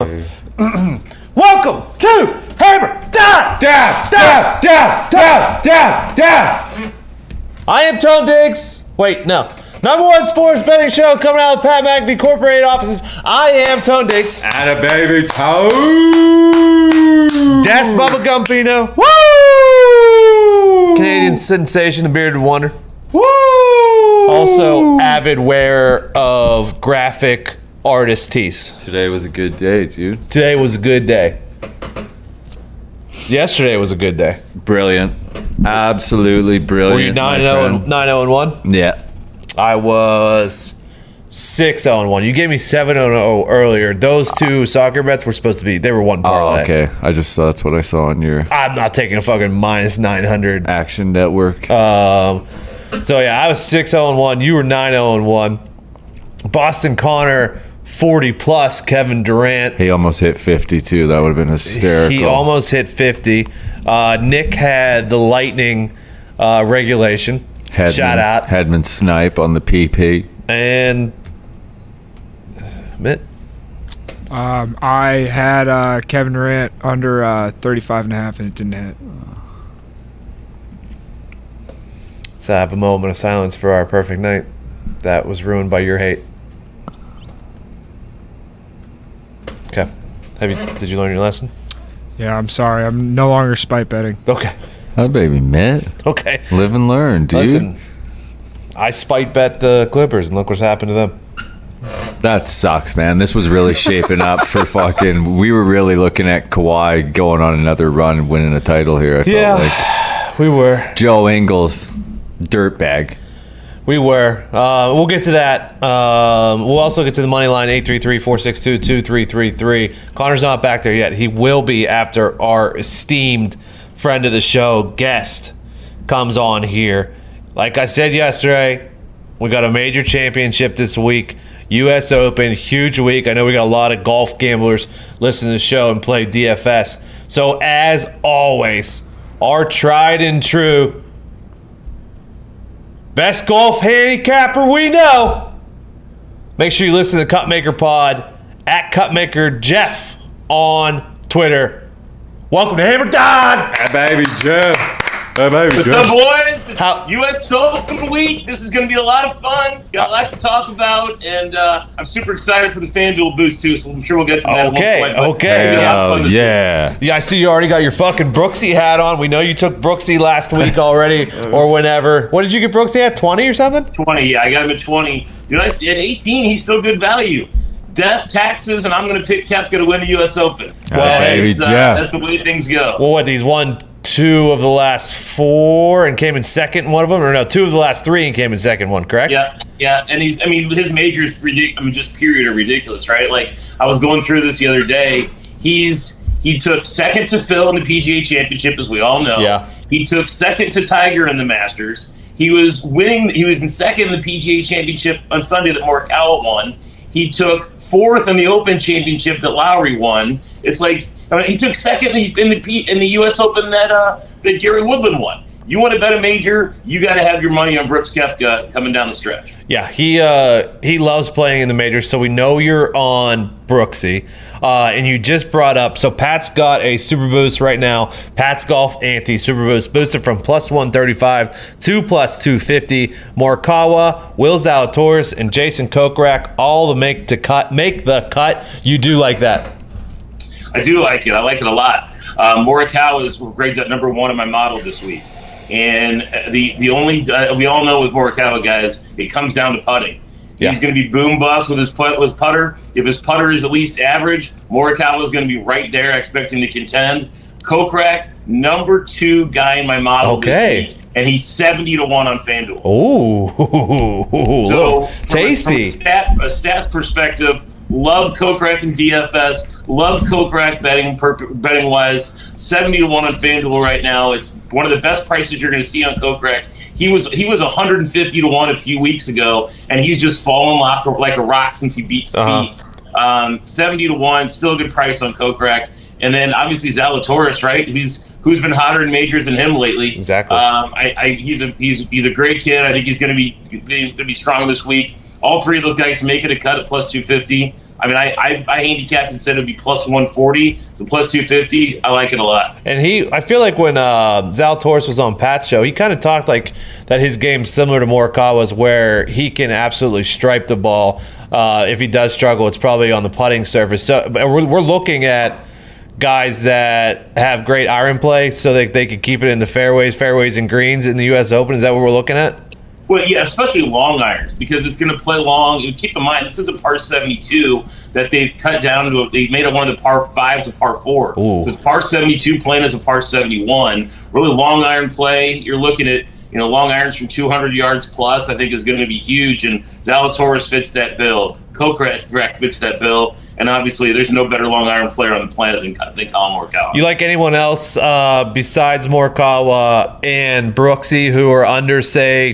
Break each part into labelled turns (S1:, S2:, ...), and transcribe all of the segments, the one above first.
S1: Welcome to Hammer Dab. I am Tone Diggs. Wait, no. Number one sports betting show coming out of the Pat McAfee Corporated offices. I am Tone Diggs.
S2: And a baby Tone.
S1: That's Bubba Gumpino. Woo! Canadian sensation, the bearded wonder.
S2: Woo!
S1: Also, avid wearer of graphic artist tees.
S2: Today was a good day, dude.
S1: Today was a good day. Yesterday was a good day.
S2: Brilliant. Absolutely brilliant.
S1: Were you 9-0-1?
S2: Yeah.
S1: I was 6-0-1. You gave me 7-0 earlier. Those two soccer bets were supposed to be, they were one parlay.
S2: Oh, okay. I just saw that's what I saw on your
S1: I'm not taking a fucking minus 900.
S2: Action Network.
S1: So yeah, I was 6-0-1. You were 9-0-1. Boston Connor 40 plus. Kevin Durant.
S2: He almost hit 50 too. That would have been hysterical.
S1: He almost hit 50. Nick had the Lightning regulation. Shout out.
S2: Hedman snipe on the PP.
S1: And Mitt?
S3: I had Kevin Durant under 35.5 and it didn't hit.
S1: Let's have a moment of silence for our perfect night that was ruined by your hate. Okay. Did you learn your lesson?
S3: Yeah, I'm sorry. I'm no longer spite betting.
S1: Okay.
S2: Oh, baby, Mitt.
S1: Okay.
S2: Live and learn, dude.
S1: Listen, I spite bet the Clippers, and look what's happened to them.
S2: That sucks, man. This was really shaping up for fucking... We were really looking at Kawhi going on another run and winning a title here, I felt like.
S1: We were.
S2: Joe Ingles, dirtbag.
S1: We were. We'll get to that. We'll also get to the money line, 833-462-2333. Connor's not back there yet. He will be after our esteemed friend of the show, guest, comes on here. Like I said yesterday, we got a major championship this week. U.S. Open, huge week. I know we got a lot of golf gamblers listening to the show and play DFS. So as always, our tried and true best golf handicapper we know. Make sure you listen to the Cutmaker Pod at Cutmaker Jeff on Twitter. Welcome to Hammer Dodd.
S2: Hey, baby Jeff. Hey, baby
S4: What's
S2: Jeff.
S4: up, boys? It's U.S. Open week. This is going to be a lot of fun. Got a lot to talk about, and I'm super excited for the FanDuel boost, too, so I'm sure we'll get to that at one point.
S1: Okay.
S2: Yeah.
S1: Yeah, I see you already got your fucking Brooksy hat on. We know you took Brooksy last week already or whenever. What did you get Brooksy at, 20 or something?
S4: 20, yeah. I got him at 20. You know, at 18, he's still good value. Death, taxes, and I'm going to pick Koepka to win the U.S. Open.
S2: Well, baby Jeff.
S4: That's the way things go.
S1: Well, what, he's won 2 of the last 4 and came in second in one of them? Or no, 2 of the last 3 and came in second one, correct?
S4: Yeah, and his majors, just period, are ridiculous, right? Like, I was going through this the other day. He took second to Phil in the PGA Championship, as we all know.
S1: Yeah.
S4: He took second to Tiger in the Masters. He was in second in the PGA Championship on Sunday that Morikawa won. He took 4th in the Open Championship that Lowry won. It's like he took second in the U.S. Open that Gary Woodland won. You want to bet a major, you got to have your money on Brooks Koepka coming down the stretch.
S1: Yeah, he loves playing in the majors, so we know you're on Brooksy. And you just brought up, so Pat's got a Super Boost right now. Pat's Golf Ante Super Boost boosted from plus 135 to plus 250. Morikawa, Will Zalatoris, and Jason Kokrak all to make the cut. You do like that?
S4: I do like it. I like it a lot. Morikawa grades at number 1 in my model this week. And the only we all know with Morikawa, guys, it comes down to putting.
S1: Yeah.
S4: He's going to be boom bust with his putter. If his putter is at least average, Morikawa is going to be right there. I expect him to contend. Kokrak, number 2 guy in my model this week, and he's 70-1 on FanDuel.
S1: Ooh,
S4: so
S1: tasty.
S4: From a stats perspective, love Kokrak in DFS. Love Kokrak betting wise. 70-1 on FanDuel right now. It's one of the best prices you're going to see on Kokrak. He was 150-1 a few weeks ago, and he's just fallen like a rock since he beat Spieth. 70-1, still a good price on Kokrak. And then obviously Zalatoris, right? Who's been hotter in majors than him lately?
S1: Exactly.
S4: He's a great kid. I think he's going to be strong this week. All 3 of those guys make it a cut at plus 250. I mean, I handicapped and said it'd be plus 140 to plus 250. I like it a lot.
S1: And I feel like when Zalatoris was on Pat's show, he kind of talked like that his game's similar to Morikawa's, where he can absolutely stripe the ball. If he does struggle, it's probably on the putting surface. So we're looking at guys that have great iron play, so they can keep it in the fairways and greens in the U.S. Open. Is that what we're looking at?
S4: Well, yeah, especially long irons, because it's going to play long. And keep in mind, this is a par 72 that they've cut down to. They made it one of the par 5s a par 4. So par 72 playing as a par 71. Really long iron play. You're looking at long irons from 200 yards plus. I think is going to be huge. And Zalatoris fits that bill. Kokrak fits that bill. And obviously, there's no better long iron player on the planet than Collin Morikawa.
S1: You like anyone else besides Morikawa and Brooksy who are under, say,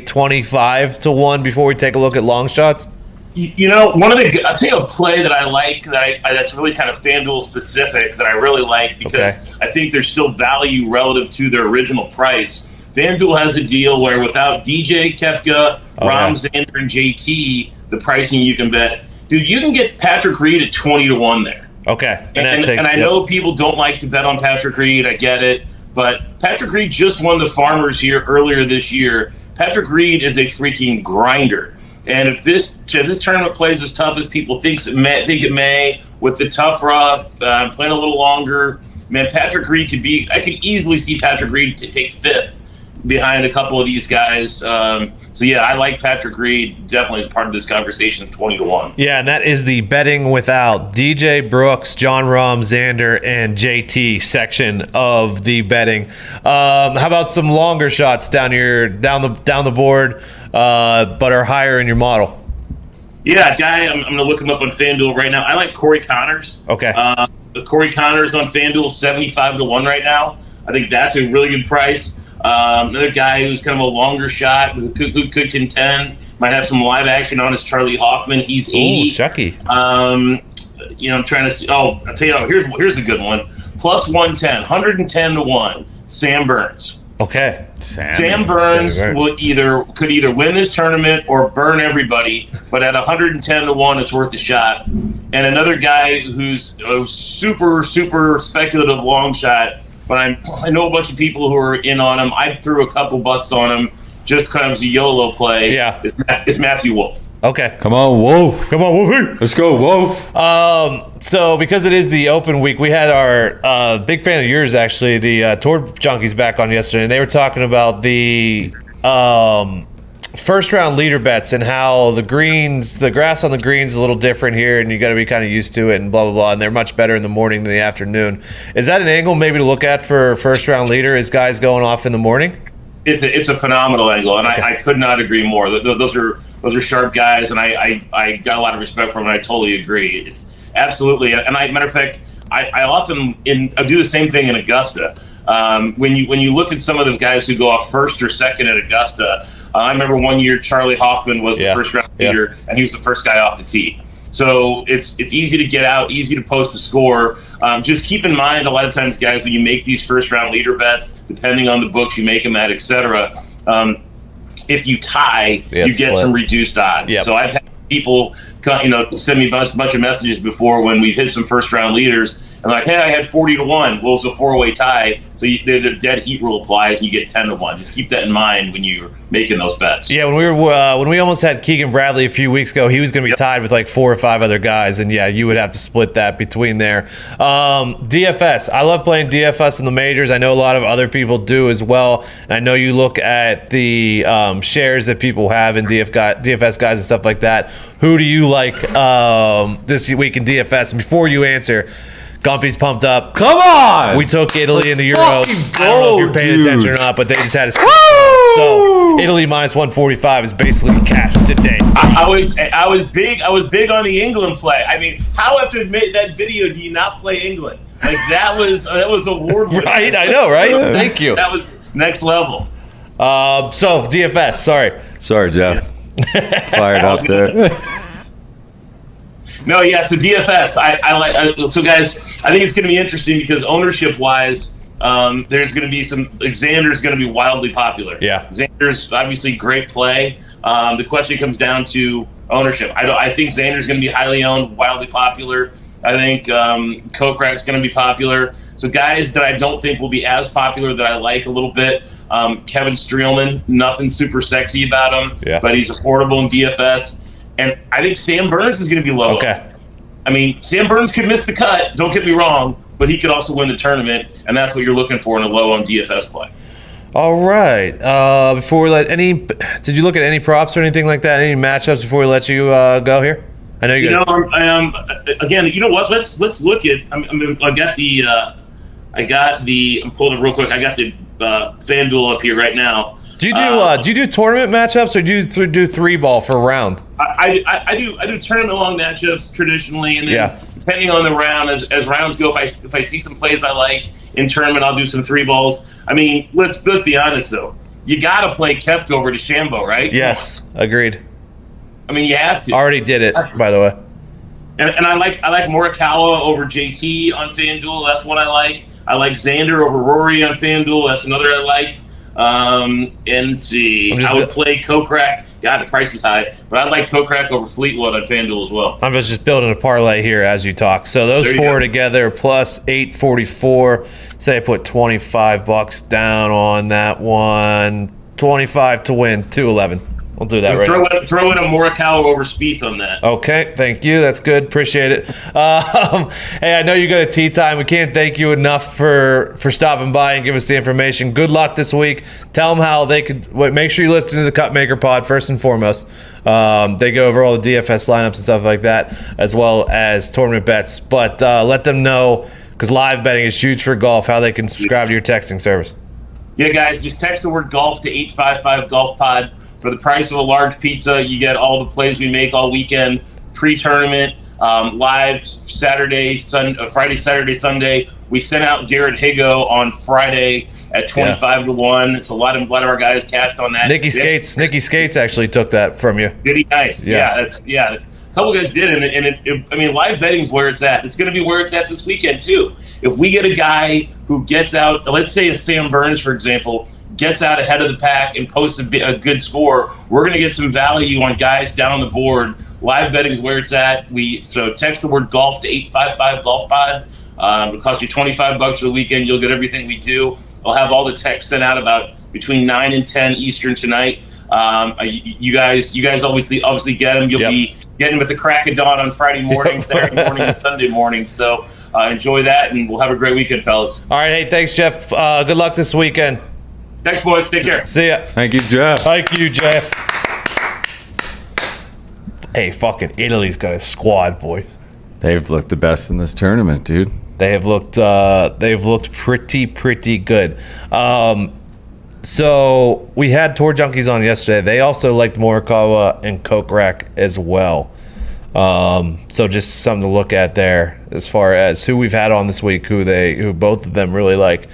S1: 25 to 1 before we take a look at long shots?
S4: I'll tell you a play that I like that's really kind of FanDuel specific that I really like because I think there's still value relative to their original price. FanDuel has a deal where without DJ, Koepka, Rahm, Xander, and JT, the pricing you can bet. Dude, you can get Patrick Reed at 20 to 1 there.
S1: Okay.
S4: And I know people don't like to bet on Patrick Reed. I get it. But Patrick Reed just won the Farmers here earlier this year. Patrick Reed is a freaking grinder. And if this tournament plays as tough as people think it may, with the tough rough, playing a little longer, man, Patrick Reed I could easily see Patrick Reed to take 5th behind a couple of these guys. So yeah, I like Patrick Reed definitely as part of this conversation, 20 to 1.
S1: Yeah, and that is the betting without DJ, Brooks, Jon Rahm, Xander, and JT section of the betting. How about some longer shots down the board, but are higher in your model?
S4: Yeah, guy, I'm going to look him up on FanDuel right now. I like Corey Connors.
S1: Okay.
S4: Corey Connors on FanDuel, 75 to 1 right now. I think that's a really good price. Another guy who's kind of a longer shot who could contend, might have some live action on is Charlie Hoffman. He's 80.
S1: Ooh, Chucky.
S4: I'm trying to see. Oh, I'll tell you, here's a good one. Plus 110, 110 to 1. Sam Burns.
S1: Okay.
S4: Sam Burns could either win this tournament or burn everybody, but at 110 to 1, it's worth a shot. And another guy who's a super, super speculative long shot, but I know a bunch of people who are in on him. I threw a couple bucks on him just kind of as a YOLO play.
S1: Yeah.
S4: It's Matthew Wolff.
S1: Okay.
S2: Come on, Wolf.
S1: Come on, Wolfie.
S2: Let's go, Wolf.
S1: So because it is the open week, we had our big fan of yours, actually, the Tour Junkies back on yesterday, and they were talking about the first round leader bets and how the grass on the greens is a little different here, and you got to be kind of used to it, and blah blah blah. And they're much better in the morning than the afternoon. Is that an angle maybe to look at for first round leader? Is guys going off in the morning?
S4: It's a phenomenal angle, and I could not agree more. Those are sharp guys, and I got a lot of respect for them, and I totally agree. It's absolutely, and matter of fact, I often do the same thing in Augusta. When you look at some of the guys who go off first or second at Augusta, I remember one year Charlie Hoffman was the first round leader, and he was the first guy off the tee. So it's easy to get out, easy to post a score. Just keep in mind, a lot of times, guys, when you make these first round leader bets, depending on the books you make them at, etc., if you tie, you get some reduced odds. Yep. So I've had people send me a bunch of messages before when we've hit some first round leaders and like, hey, I had 40 to 1. Well, it's a 4-way tie, so the dead heat rule applies, and you get 10 to 1. Just keep that in mind when you're making those bets. Yeah,
S1: when we almost had Keegan Bradley a few weeks ago, he was going to be tied with like 4 or 5 other guys, and yeah, you would have to split that between there. DFS, I love playing DFS in the majors. I know a lot of other people do as well, and I know you look at the shares that people have in DFS guys and stuff like that. Who do you like this week in DFS? And before you answer, Gumpy's pumped up.
S2: Come on!
S1: We took Italy in the Euros. I don't know if you're paying attention or not, but they just had a so Italy minus 145 is basically cash today.
S4: I was big on the England play. I mean, how after that video do you not play England? Like that was award winning.
S1: Right, I know, right? Thank you.
S4: That was next level.
S1: So DFS,
S2: sorry, Jeff. Fired up there.
S4: No, yeah. So DFS, I like. So guys, I think it's going to be interesting because ownership wise, there's going to be Xander's going to be wildly popular.
S1: Yeah,
S4: Xander's obviously great play. The question comes down to ownership. I think Xander's going to be highly owned, wildly popular. I think Kokrak's going to be popular. So guys that I don't think will be as popular that I like a little bit. Kevin Streelman, nothing super sexy about him, but he's affordable in DFS. And I think Sam Burns is going to be low.
S1: Okay.
S4: I mean, Sam Burns could miss the cut, don't get me wrong, but he could also win the tournament, and that's what you're looking for in a low on DFS play.
S1: All right. Before we did you look at any props or anything like that? Any matchups before we let you go here? I know
S4: you know. Again, you know what? Let's look at. I'm pulling it real quick. I got the FanDuel up here right now.
S1: Do you do tournament matchups or do you do 3-ball for a round?
S4: I do tournament long matchups traditionally, and then depending on the round, as rounds go, if I see some plays I like in tournament, I'll do some 3-balls. I mean, let's be honest though. You got to play Koepka over DeChambeau, right?
S1: Yes, agreed.
S4: I mean, you have to.
S1: Already did it, by the way.
S4: And I like Morikawa over JT on FanDuel. That's one I like. I like Xander over Rory on FanDuel. That's another I like. And let's see. I would play Kokrak. God, the price is high. But I like Kokrak over Fleetwood on FanDuel as well.
S1: I'm just building a parlay here as you talk. So those four together plus 844. Say I put $25 down on that one. 25 to win, 211. We'll do that
S4: throw in a Morikawa over Spieth on that.
S1: Okay, thank you. That's good. Appreciate it. Hey, I know you got a tea time. We can't thank you enough for stopping by and give us the information. Good luck this week. Tell them how they could. Make sure you listen to the Cupmaker Pod first and foremost. They go over all the DFS lineups and stuff like that, as well as tournament bets. But let them know, because live betting is huge for golf, how they can subscribe to your texting service.
S4: Yeah, guys, just text the word golf to 855-GOLF-POD. For the price of a large pizza, you get all the plays we make all weekend, pre-tournament, live Friday, Saturday, Sunday. We sent out Garrett Higo on Friday at 25 to 1. So a lot of our guys cashed on that.
S1: Nikki Skates actually took that from you.
S4: Did he? Nice. Yeah. A couple guys did, and live betting's where it's at. It's going to be where it's at this weekend too. If we get a guy who gets out, let's say a Sam Burns, for example, gets out ahead of the pack and posts a good score, we're going to get some value on guys down on the board. Live betting is where it's at. So text the word golf to 855-GOLF-POD. It'll cost you $25 for the weekend. You'll get everything we do. I'll have all the texts sent out about between 9 and 10 Eastern tonight. You guys obviously get them. You'll be getting them at the crack of dawn on Friday morning, Saturday morning, and Sunday morning. So enjoy that, and we'll have a great weekend, fellas.
S1: All right. Hey, thanks, Jeff. Good luck this weekend.
S4: Thanks, boys. Take care.
S1: See ya.
S2: Thank you, Jeff.
S1: Hey, fucking Italy's got a squad, boys.
S2: They've looked the best in this tournament, dude.
S1: They've looked pretty good. So we had Tour Junkies on yesterday. They also liked Morikawa and Kokrak as well. So just something to look at there as far as who we've had on this week, who both of them really like.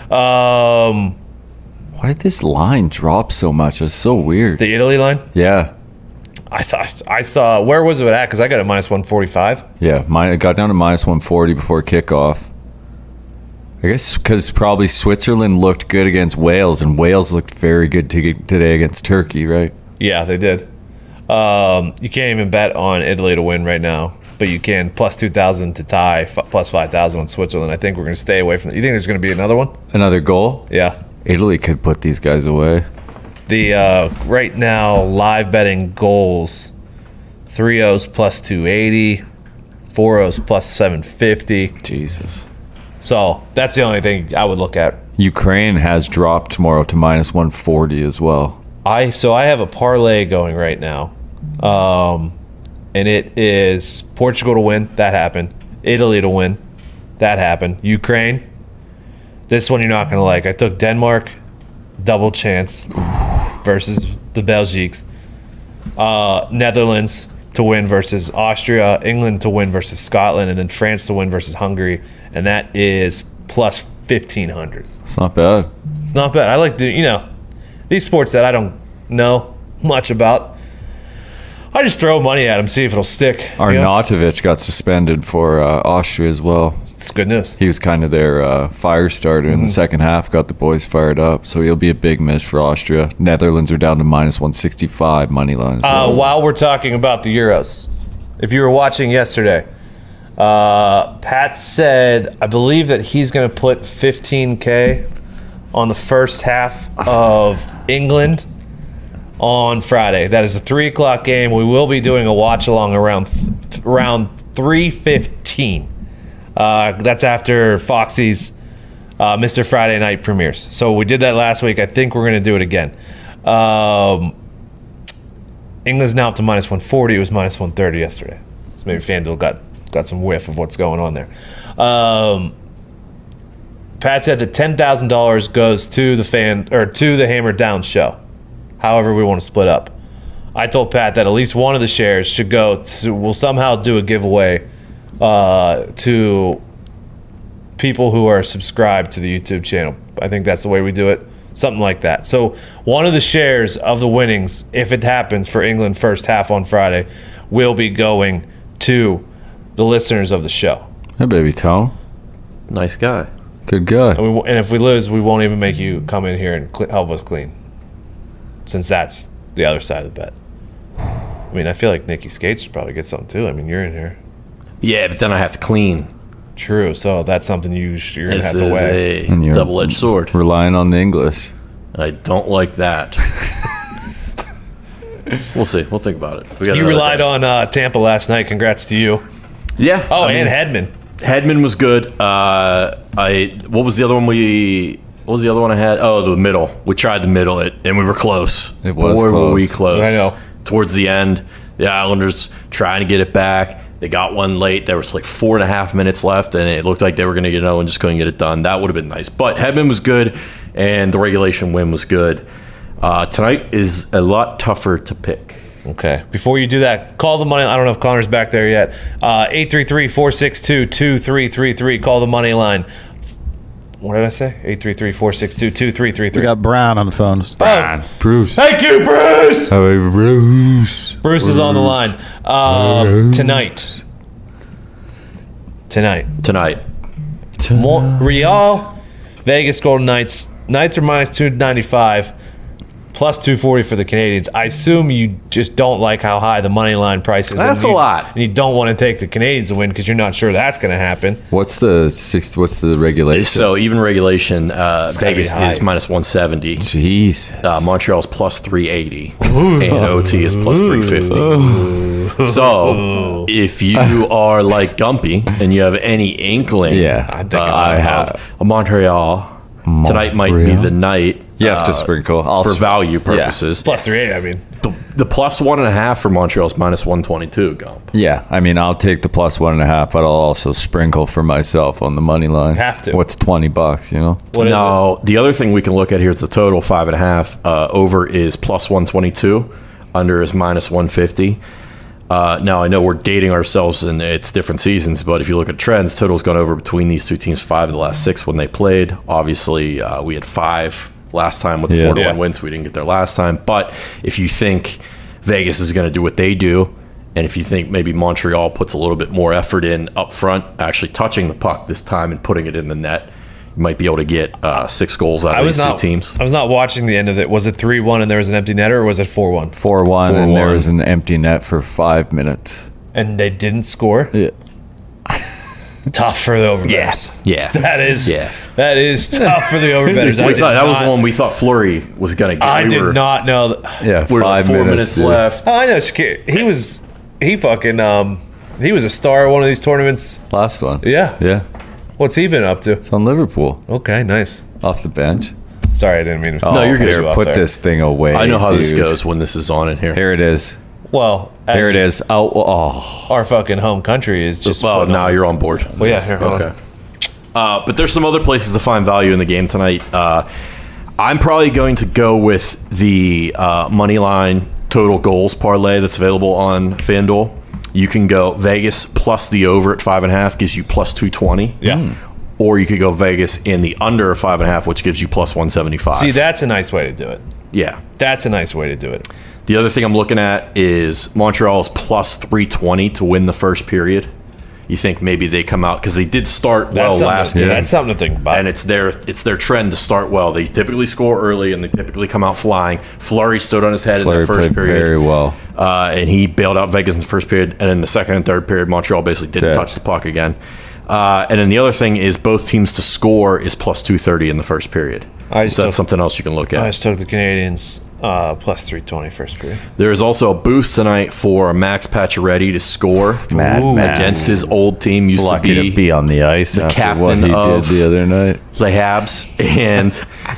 S2: Why did this line drop so much? It's so weird.
S1: The Italy line?
S2: Yeah.
S1: I saw, where was it at? Because I got a minus 145.
S2: Yeah, it got down to minus 140 before kickoff. I guess because probably Switzerland looked good against Wales, and Wales looked very good today against Turkey, right?
S1: Yeah, they did. You can't even bet on Italy to win right now, but you can plus 2,000 to tie, plus 5,000 on Switzerland. I think we're going to stay away from it. You think there's going to be another one?
S2: Another goal?
S1: Yeah.
S2: Italy could put these guys away.
S1: The right now live betting goals: 3-0s plus 280, 4-0s plus 750.
S2: Jesus.
S1: So that's the only thing I would look at.
S2: Ukraine has dropped tomorrow to minus 140 as well.
S1: I have a parlay going right now, and it is Portugal to win. That happened. Italy to win. That happened. Ukraine. This one you're not going to like. I took Denmark, double chance, versus the Belgiques. Netherlands to win versus Austria. England to win versus Scotland. And then France to win versus Hungary. And that is plus 1,500.
S2: It's not bad.
S1: It's not bad. I like these sports that I don't know much about. I just throw money at them, see if it'll stick.
S2: Arnautovic got suspended for Austria as well.
S1: It's good news.
S2: He was kind of their fire starter in the second half, got the boys fired up. So he'll be a big miss for Austria. Netherlands are down to minus 165 money line.
S1: While we're talking about the Euros, if you were watching yesterday, Pat said, I believe that he's going to put 15K on the first half of England on Friday. That is a 3 o'clock game. We will be doing a watch along around 3:15. That's after Foxy's Mr. Friday Night premieres. So we did that last week. I think we're going to do it again. England's now up to minus 140. It was minus 130 yesterday. So maybe FanDuel got some whiff of what's going on there. Pat said that $10,000 goes to the Hammer Down show. However, we want to split up. I told Pat that at least one of the shares should go to. We'll somehow do a giveaway to people who are subscribed to the YouTube channel. I think that's the way we do it. Something like that. So one of the shares of the winnings, if it happens for England first half on Friday, will be going to the listeners of the show.
S2: Hey, baby Tone.
S5: Nice guy.
S2: Good guy.
S1: And if we lose, we won't even make you come in here and help us clean, since that's the other side of the bet. I mean, I feel like Nikki Skates should probably get something too. I mean, you're in here.
S5: Yeah, but then I have to clean.
S1: True. So that's something you're going to have
S5: This
S1: to
S5: is
S1: weigh.
S2: And
S5: a
S2: you're
S5: double-edged sword.
S2: Relying on the English.
S5: I don't like that. We'll see. We'll think about it.
S1: You relied on Tampa last night. Congrats to you.
S5: Yeah.
S1: Oh, and Hedman.
S5: Hedman was good. What was the other one I had? Oh, the middle. We tried the middle, and we were close.
S2: It was
S5: Boy, were
S2: close.
S5: we close.
S1: I know.
S5: Towards the end, the Islanders trying to get it back. They got one late. There was like 4.5 minutes left, and it looked like they were going to get another one, just couldn't get it done. That would have been nice. But Hedman was good, and the regulation win was good. Tonight is a lot tougher to pick.
S1: Okay. Before you do that, call the money. I don't know if Connor's back there yet. 833-462-2333. Call the money line. What did I say? 833-462-2333.
S6: We got Brown on the phones.
S1: Brown.
S2: Bruce.
S1: Thank you, Bruce.
S2: Hey, Bruce.
S1: Bruce is on the line. Tonight. Real, Vegas, Golden Knights. Knights are minus 295, plus 240 for the Canadians. I assume you just don't like how high the money line price is.
S5: That's a lot.
S1: And you don't want to take the Canadians to win because you're not sure that's going to happen.
S2: What's the regulation?
S5: So even regulation, Vegas
S1: high.
S5: is minus 170.
S2: Jeez.
S5: Montreal's plus 380, and OT is plus 350. So if you are like Gumpy and you have any inkling,
S2: I have.
S5: Montreal. Tonight might be the night.
S2: You have to sprinkle
S5: for value purposes.
S1: Plus 380, I mean.
S5: The plus 1.5 for Montreal's minus 122. Gump.
S2: Yeah, I mean, I'll take the plus 1.5, but I'll also sprinkle for myself on the money line.
S1: Have to.
S2: What's $20? You know.
S1: What is it?
S5: The other thing we can look at here is the total 5.5. Over is plus 122. Under is minus 150. Now, I know we're dating ourselves and it's different seasons, but if you look at trends, total's gone over between these two teams 5 of the last 6 when they played. Obviously, we had 5 last time with the 4-1 wins. We didn't get there last time. But if you think Vegas is going to do what they do, and if you think maybe Montreal puts a little bit more effort in up front, actually touching the puck this time and putting it in the net, you might be able to get 6 goals out of these two teams.
S1: I was not watching the end of it. Was it 3-1 and there was an empty netter, or was it 4-1?
S2: 4-1, and there was an empty net for 5 minutes.
S1: And they didn't score?
S2: Yeah.
S1: Tough for the overbetters.
S5: Yeah.
S1: That is tough for the overbetters.
S5: That was the one we thought Fleury was going to get.
S1: I did not know that.
S2: Yeah,
S5: We were
S2: 5
S5: 4
S2: minutes
S5: minutes left.
S1: Oh, I know. He was a star at one of these tournaments.
S2: Last one.
S1: Yeah.
S2: Yeah.
S1: What's he been up to?
S2: It's on Liverpool.
S1: Okay, nice.
S2: Off the bench.
S1: Sorry, I didn't mean to.
S5: No, you're good.
S2: Here, put this thing away.
S5: I know how this
S2: dude.
S5: goes when this is on in here.
S2: Here it is.
S1: Well,
S2: Here it is. Oh.
S1: Our fucking home country is just.
S5: Well, now you're on board.
S1: Well, yeah, here, hold on.
S5: Okay. But there's some other places to find value in the game tonight. I'm probably going to go with the money line total goals parlay that's available on FanDuel. You can go Vegas plus the over at 5.5 gives you plus 220.
S1: Yeah.
S5: Or you could go Vegas in the under 5.5, which gives you plus 175.
S1: See, that's a nice way to do it.
S5: Yeah.
S1: That's a nice way to do it.
S5: The other thing I'm looking at is Montreal's plus 320 to win the first period. you think maybe they come out because they did start well
S1: That's
S5: last
S1: something,
S5: game.
S1: that's something to think about.
S5: And it's their trend to start well. They typically score early and they typically come out flying. Fleury stood on his head
S2: Fleury
S5: in the first
S2: played
S5: period.
S2: very well.
S5: And he bailed out Vegas in the first period. And in the second and third period, Montreal basically didn't touch the puck again. And then the other thing is both teams to score is plus 230 in the first period. So that's something else you can look at.
S1: I just took the Canadians plus 320 first period.
S5: There is also a boost tonight for Max Pacioretty to score against his old team. Used
S2: Lucky to be on the ice
S5: the
S2: after
S5: captain
S2: what he did
S5: of
S2: the other night.
S5: the Habs, and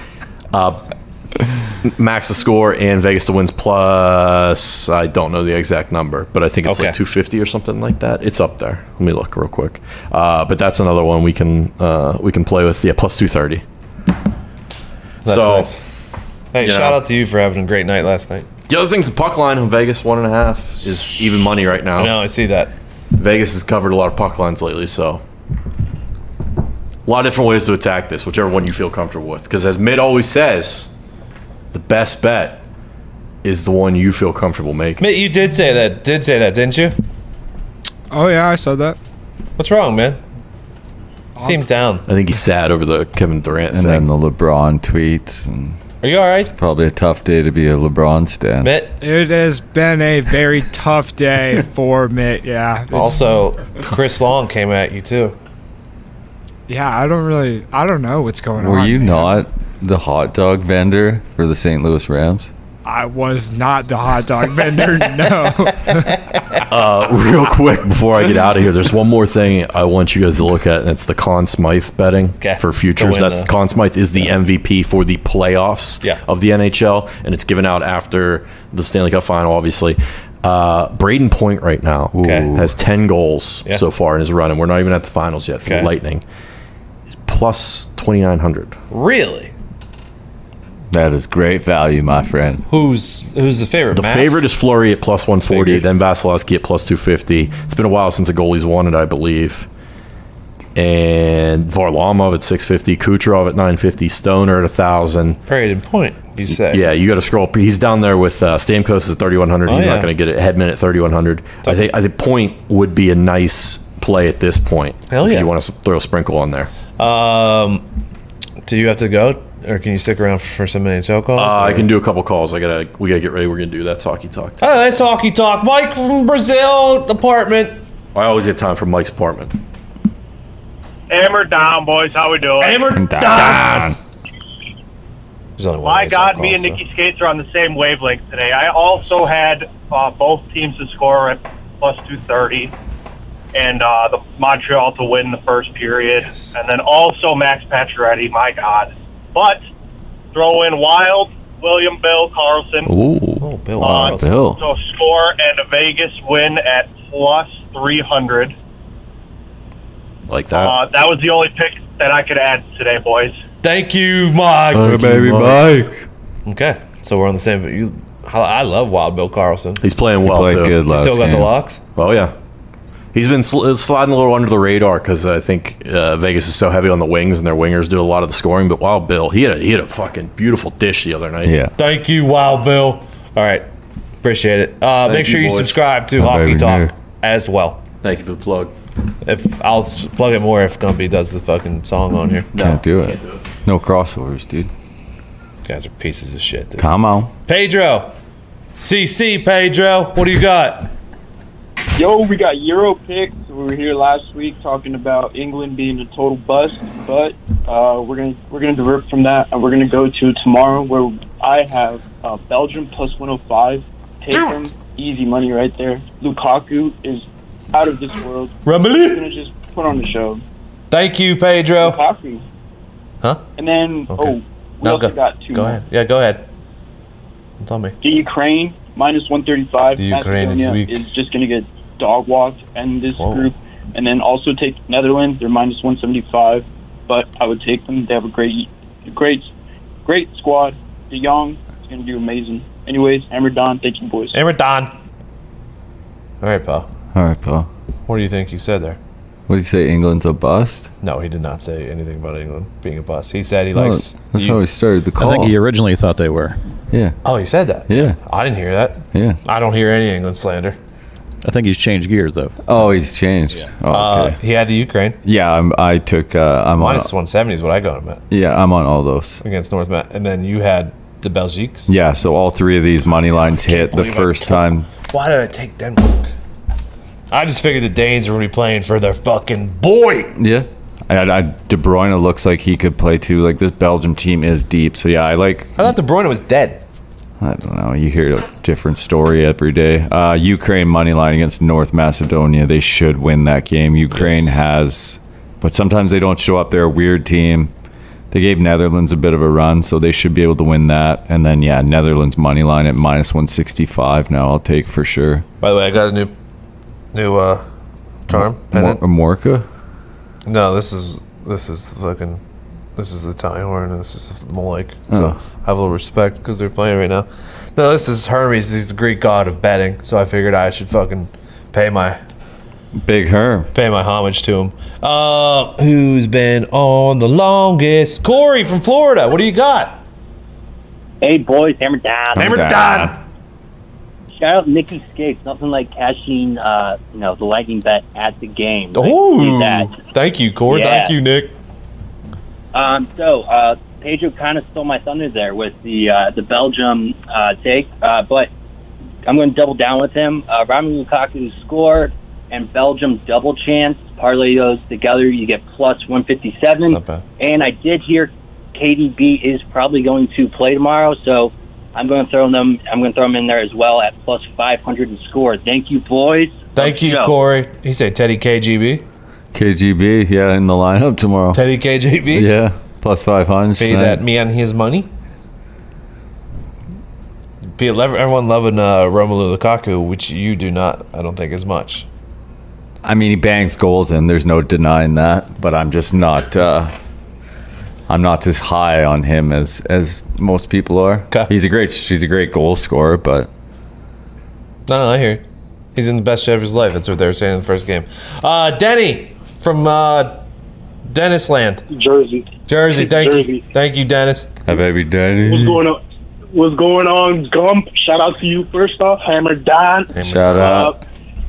S5: Max to score and Vegas to wins plus, I don't know the exact number, but I think it's like 250 or something like that. It's up there. Let me look real quick. But that's another one we can play with. Yeah, plus 230.
S1: That's
S5: So,
S1: nice. Hey, shout out to you for having a great night last night.
S5: The other thing's the puck line on Vegas 1.5 is even money right now.
S1: I know, I see that.
S5: Vegas has covered a lot of puck lines lately, so a lot of different ways to attack this, whichever one you feel comfortable with. Because as Mitt always says, the best bet is the one you feel comfortable making.
S1: Mitt, you did say that, didn't you?
S3: Oh yeah, I said that.
S1: What's wrong, man? You seem down.
S5: I think he's sad over the Kevin Durant
S2: And
S5: thing.
S2: then the LeBron tweets. And
S1: Are you all right,
S2: probably a tough day to be a LeBron stan.
S1: Mitt?
S3: It has been a very tough day for me. Yeah.
S1: Also, Chris Long came at you too.
S3: Yeah, I don't know what's going on.
S2: Were you
S3: man.
S2: not the hot dog vendor for the St. Louis Rams?
S3: I was not the hot dog vendor, no.
S5: Real quick before I get out of here, there's one more thing I want you guys to look at, and it's the Conn Smythe betting for futures.
S1: To win
S5: That's Conn Smythe is the MVP for the playoffs of the NHL, and it's given out after the Stanley Cup final, obviously. Braden Point right now has 10 goals so far in his run, and we're not even at the finals yet for the Lightning. He's plus 2,900.
S1: Really?
S2: That is great value, my friend.
S1: Who's the favorite?
S5: The
S1: Matt?
S5: favorite is Fleury at plus 140,
S1: Figured.
S5: then Vasilevsky at plus 250. It's been a while since a goalie's won it, I believe. And Varlamov at 650, Kucherov at 950, Stoner at 1,000.
S1: Braden Point, you said.
S5: Yeah, you got to scroll. He's down there with Stamkos at 3,100. He's not going to get it. Hedman at 3,100. I think Point would be a nice play at this point.
S1: Hell
S5: if
S1: yeah.
S5: you want to throw a sprinkle on there.
S1: Do you have to go, or can you stick around for some NHL calls?
S5: I can do a couple calls. We gotta get ready. We're gonna do that hockey talk.
S1: Oh, that's hockey talk. Mike from Brazil apartment.
S5: I always get time for Mike's apartment.
S6: Hammer down, boys. How we doing?
S1: Hammer down. There's only one
S6: My
S1: NHL
S6: God,
S1: call,
S6: me and
S1: so.
S6: Nikki Skates are on the same wavelength today. I also had both teams to score at plus 230, and the Montreal to win the first period, and then also Max Pacioretty. My God, but throw in Wild, William Bill Carlson.
S2: Ooh.
S1: Oh, Bill.
S2: Bill.
S6: So score and a Vegas win at plus 300.
S5: Like that.
S6: That was the only pick that I could add today, boys.
S1: Thank you, Mike.
S2: Baby Mike.
S1: Okay, so we're on the same. I love Wild Bill Carlson.
S5: He's playing well
S2: Played
S5: too.
S2: good
S1: He
S2: last
S1: still got
S2: game.
S1: the locks.
S5: Oh yeah, he's been sliding a little under the radar because I think Vegas is so heavy on the wings and their wingers do a lot of the scoring. But Wild Bill, he had a fucking beautiful dish the other night.
S2: Yeah.
S1: Thank you, Wild Bill. All right, appreciate it. Make sure
S5: you,
S1: you
S5: boys.
S1: subscribe to
S2: Oh,
S1: Hockey
S2: baby,
S1: Talk
S2: nerd.
S1: as well.
S5: Thank you for the plug.
S1: If I'll plug it more if Gumpy does the fucking song on here.
S2: Can't do it. No crossovers, dude.
S1: You guys are pieces of shit. Dude.
S2: Come on.
S1: Pedro, CC Pedro, what do you got?
S7: Yo, we got Euro picks. We were here last week talking about England being a total bust, but we're gonna divert from that, and we're gonna go to tomorrow where I have Belgium plus 105. Take them, easy money right there. Lukaku is out of this world. He's
S1: Rumbley.
S7: gonna just put on the show.
S1: Thank you, Pedro.
S7: Lukaku.
S1: Huh?
S7: And then
S1: Okay.
S7: we also got two
S1: Go
S7: more.
S1: ahead. Yeah, go ahead. Tell me.
S7: The Ukraine minus 135.
S1: The Ukraine is
S7: Macedonia
S1: weak.
S7: is just gonna get dog walked in this
S1: Whoa.
S7: group. And then also take Netherlands. They're minus 175, but I would take them. They have a great squad. De Jong is going to do amazing. Anyways, Hammer Don, thank you, boys.
S1: Hammer Don. All right, pal.
S2: All right, pal.
S1: What do you think he said there?
S2: What did you say? England's a bust?
S1: No, he did not say anything about England being a bust. He said he
S2: No,
S1: likes.
S2: that's
S1: you-
S2: how we started the
S8: I
S2: call.
S8: think he originally thought they were.
S2: Yeah.
S1: Oh, he said that.
S2: Yeah.
S1: I didn't hear that.
S2: Yeah.
S1: I don't hear any England slander.
S8: I think he's changed gears though.
S2: Oh, he's changed. Oh, okay.
S1: He had the Ukraine.
S2: Yeah, I'm
S1: Minus 170 is what I got him at
S2: Yeah, I'm on all those.
S1: against North Met. And then you had the Belgiques.
S2: Yeah, so all three of these money lines hit the
S1: believe I
S2: first time.
S1: Why did I take Denmark? I just figured the Danes were going to be playing for their fucking boy.
S2: Yeah. De Bruyne looks like he could play too. Like, this Belgium team is deep. So, yeah,
S1: I thought De Bruyne was dead.
S2: I don't know. You hear a different story every day. Ukraine money line against North Macedonia. They should win that game. Ukraine has, but sometimes they don't show up. They're a weird team. They gave Netherlands a bit of a run, so they should be able to win that. And then, yeah, Netherlands money line at minus 165 now I'll take for sure.
S1: By the way, I got a new charm.
S2: Morka?
S1: No, this is the Italian horn. This is the Moloch. So I have a little respect because they're playing right now. No, this is Hermes. He's the Greek god of betting. So I figured I should fucking pay my homage to him. Who's been on the longest? Corey from Florida. What do you got?
S9: Hey boys, hammer down.
S1: Hammer down.
S9: Shout out Nikki Skate. Nothing like cashing, the lightning bet at the game.
S1: Ooh,
S9: that.
S1: Thank you, Corey.
S9: Yeah.
S1: Thank you, Nick.
S9: So Pedro kind of stole my thunder there with the Belgium take, but I'm going to double down with him. Romelu Lukaku score and Belgium double chance. Parlay those together, you get plus 157.
S1: Not bad.
S9: And I did hear KDB is probably going to play tomorrow, so I'm going to throw them in there as well at plus 500 and score. Thank you, boys.
S1: Thank you, Corey. He said Teddy KGB.
S2: KGB, yeah, in the lineup tomorrow.
S1: Teddy KGB.
S2: Yeah, plus 500.
S1: Pay that man his money. Everyone loving Romelu Lukaku, which you do not, I don't think, as much.
S2: I mean, he bangs goals in. There's no denying that. But I'm just not. I'm not as high on him as most people are.
S1: Okay.
S2: He's a great goal scorer, but
S1: No, I hear you. He's in the best shape of his life. That's what they were saying in the first game. Denny from Dennisland.
S10: Jersey.
S1: Thank you, Dennis.
S2: Hi, baby, Denny.
S10: What's going on, Gump? Shout out to you first off, Hammer Don.
S2: Shout out.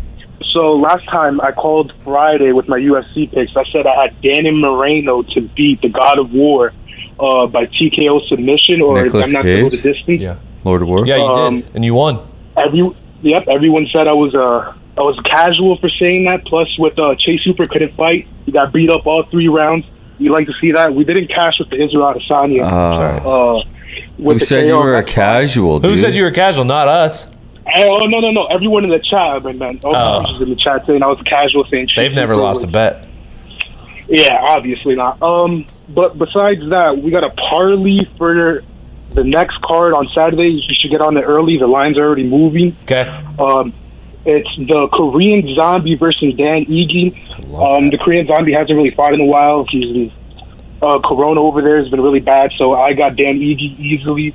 S10: So last time I called Friday with my UFC picks, I said I had Danny Moreno to beat the God of War by TKO submission, or
S2: Nicolas
S10: I'm not
S2: Cage?
S10: going to go the distance.
S1: Yeah.
S2: Lord of War.
S1: Yeah, you did, and you won.
S10: Everyone said I was casual for saying that. Plus, with Chase Hooper couldn't fight, he got beat up all 3 rounds. You like to see that? We didn't cash with the Israel Adesanya.
S2: Who said you were a casual, dude?
S1: Who said you were casual? Not us.
S10: Oh, no. Everyone in the chat, man. All the in the chat saying I was casual, saying
S1: they've never lost a bet.
S10: Yeah, obviously not. But besides that, we got a parlay for the next card on Saturday. You should get on it early. The line's are already moving.
S1: Okay.
S10: It's the Korean Zombie versus Dan Ige. The Korean Zombie hasn't really fought in a while. He's Corona over there has been really bad, so I got Dan Ige easily.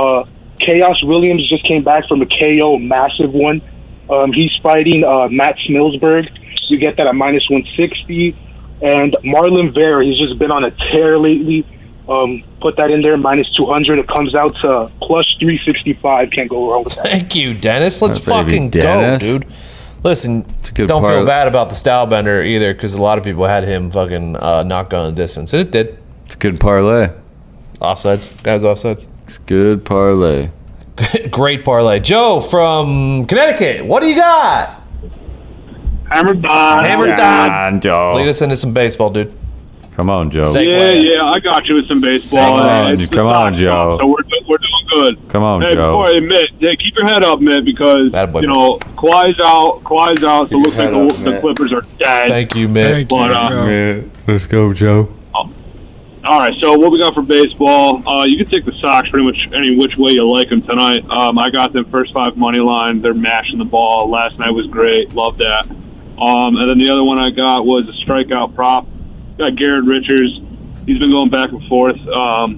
S10: Chaos Williams just came back from a KO, massive one. He's fighting Matt Smilsberg. You get that at minus 160. And Marlon Vera, he's just been on a tear lately. Put that in there, minus 200. It comes out to plus 365. Can't go wrong with that.
S1: Thank you, Dennis. Let's
S2: Baby
S1: fucking
S2: Dennis.
S1: go, dude. Listen,
S2: good
S1: don't feel
S2: parlay.
S1: bad about the style bender either, because a lot of people had him fucking not going the distance. And it did.
S2: It's a good parlay.
S1: Offsides. Guys, offsides.
S2: It's good parlay.
S1: Great parlay. Joe from Connecticut, what do you got?
S10: Hammer Don.
S2: Joe.
S1: Lead us into some baseball, dude.
S2: Come on, Joe.
S1: Segue.
S11: I got you with some baseball.
S2: Come on, Joe.
S11: So we're doing good.
S2: Come on,
S11: Hey,
S2: Joe.
S11: before I admit, keep your head up, man, because Kawhi's out. So it looks like the Clippers are dead.
S1: Thank you, man.
S3: Thank you, Joe.
S2: Let's go, Joe.
S11: All right, so what we got for baseball? You can take the Sox pretty much any which way you like them tonight. I got them first 5 money line. They're mashing the ball. Last night was great. Love that. And then the other one I got was a strikeout prop. Got Garrett Richards. He's been going back and forth on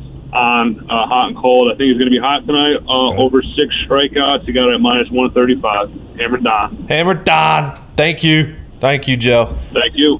S11: hot and cold. I think he's going to be hot tonight. Over 6 strikeouts. He got it at minus 135. Hammer Don.
S1: Hammer Don. Thank you, Joe.
S11: Thank you.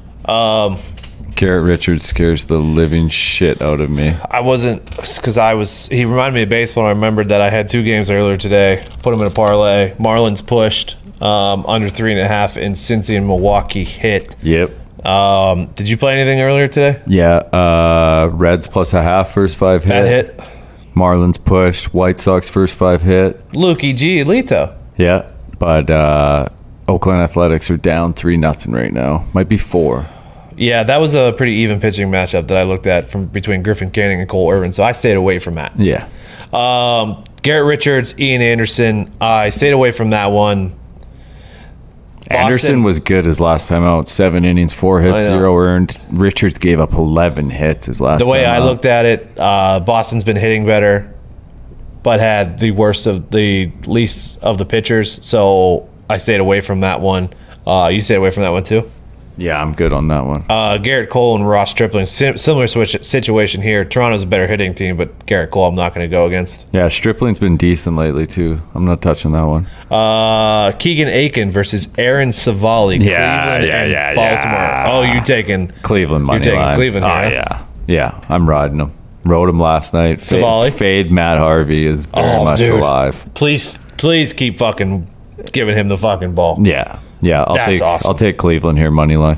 S2: Garrett Richards scares the living shit out of me.
S1: I wasn't, because he reminded me of baseball, and I remembered that I had 2 games earlier today. Put him in a parlay. Marlins pushed. Under 3.5 in Cincy and Milwaukee hit.
S2: Yep.
S1: Did you play anything earlier today?
S2: Yeah. Reds +0.5 first 5 hit.
S1: That hit.
S2: Marlins pushed. White Sox first 5 hit.
S1: Lukey G. Lito.
S2: Yeah. But Oakland Athletics are down 3-0 right now. Might be 4.
S1: Yeah, that was a pretty even pitching matchup that I looked at from between Griffin Canning and Cole Irvin, so I stayed away from that.
S2: Yeah.
S1: Garrett Richards, Ian Anderson, I stayed away from that one.
S2: Anderson was good his last time out. 7 innings, 4 hits, 0 earned. Richards gave up 11 hits his last time out.
S1: The way I looked at it, Boston's been hitting better, but had the least of the pitchers, so I stayed away from that one. You stayed away from that one too?
S2: Yeah, I'm good on that one.
S1: Garrett Cole and Ross Stripling, similar situation here. Toronto's a better hitting team, but Garrett Cole I'm not going to go against.
S2: Yeah, Stripling's been decent lately too. I'm not touching that one.
S1: Keegan Aiken versus Aaron Savali. Cleveland and Baltimore. Oh, you taking
S2: Cleveland money line.
S1: You're taking Cleveland here.
S2: Yeah, I'm riding them. Rode him last night.
S1: Savali?
S2: Fade Matt Harvey is very much alive.
S1: Please keep fucking giving him the fucking ball.
S2: Yeah,
S1: Awesome.
S2: I'll take Cleveland here money line.